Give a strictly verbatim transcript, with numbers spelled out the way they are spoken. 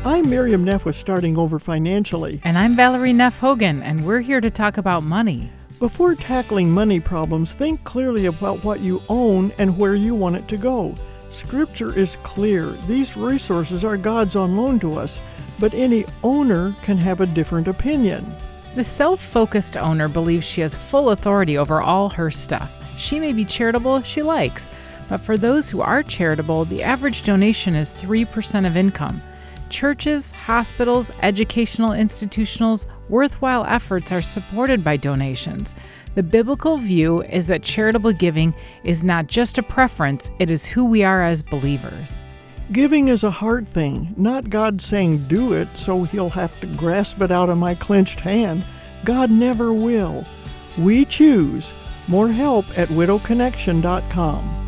I'm Miriam Neff with Starting Over Financially. And I'm Valerie Neff Hogan, and we're here to talk about money. Before tackling money problems, think clearly about what you own and where you want it to go. Scripture is clear. These resources are God's on loan to us, but any owner can have a different opinion. The self-focused owner believes she has full authority over all her stuff. She may be charitable if she likes, but for those who are charitable, the average donation is three percent of income. Churches, hospitals, educational institutions, worthwhile efforts are supported by donations. The biblical view is that charitable giving is not just a preference, it is who we are as believers. Giving is a hard thing, not God saying do it so he'll have to grasp it out of my clenched hand. God never will. We choose. More help at widow connection dot com.